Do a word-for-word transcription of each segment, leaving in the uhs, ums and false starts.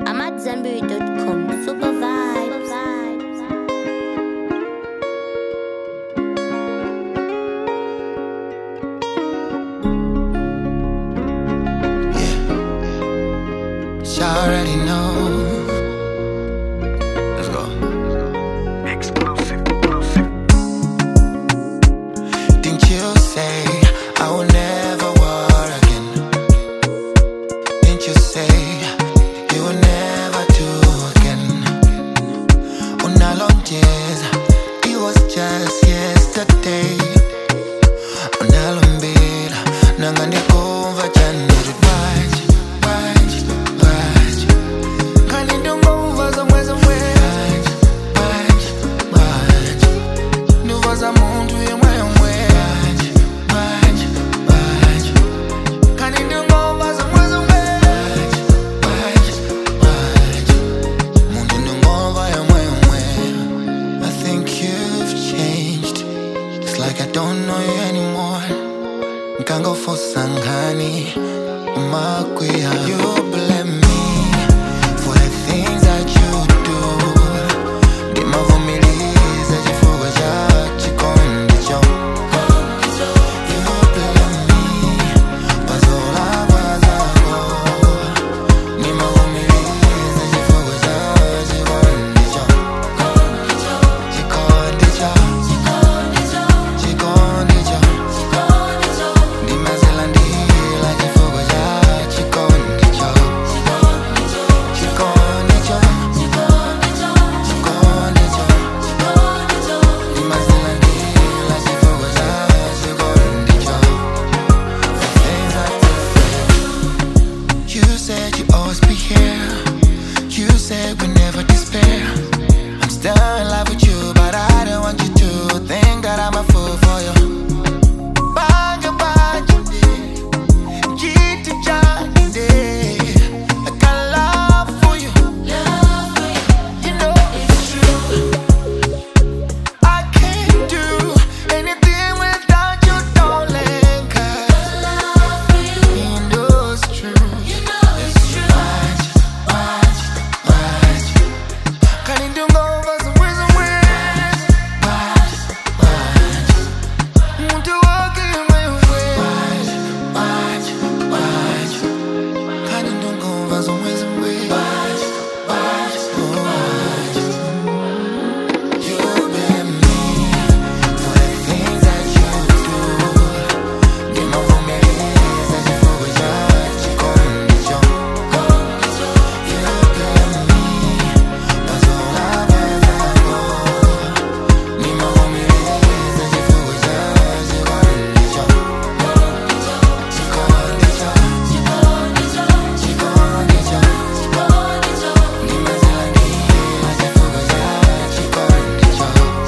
I'm at Zambiri dot com. Super vibes. Yeah. She already know. Let's go. Exclusive, exclusive. Didn't you say I will never war again? Didn't you say you will never do again? Unalonjeza, it was just yesterday. Unalombela, nangandikumva janiri vaji, vaji, vaji. Kanindungumva zomwe zomwe. Vaji, vaji, vaji. Nuvoza muntu yemwe yemwe. Vaji, vaji, vaji. Kanindungumva zomwe zomwe. Vaji, vaji, vaji. Muntu ndungumva yemwe yemwe. I think you've changed. It's like I don't know you anymore. Nkango for sangani, umakwiya. You blame me for the things that you do. Ndimavumiliza chifuwa cha chikondi cho. You blame me pazola pazako. Ndimavumiliza chifuwa cha chikondi cho. Chikondi cho. Chikondi cho. Ndimazilandila chifuwa cha chikondi cho. Chikondi cho. Chikondi cho. Ndimazilandila chifuwa cha chikondi cho. The things I do for you. You said you always be here. You said we never despair. I'm still in love with you, but I don't want you to think that I'm a fool for you. Banga banga Jiti jande. I got love for you. You know it's true. I can't do anything without you, darling. 'Cause you know it's true. It's true. Watch, watch, watch. Kanindungumva zomwe zomwe. Watch, watch. Muntu wake yemwe yemwe. Watch, watch, watch. Kanindungumva zomwe zomwe. Watch, watch, watch. You blame me for the things that you do. Ndimavumiliza chifuwa cha chikondi cho. You blame me pazola pazako. Ndimavumiliza chifuwa cha chikondi cho. Chikondi cho. Chikondi cho. Ndimazilandila chifuwa cha chikondi cho.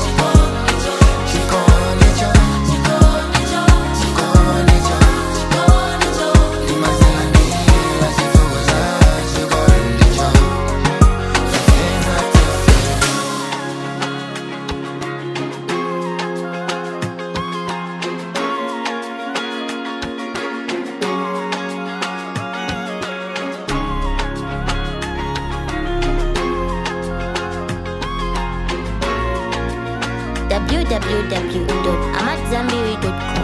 Chikondi cho. Chikondi cho. Ndimazilandila chifuwa cha chikondi cho. The things I do for w w w dot amat zambiri dot com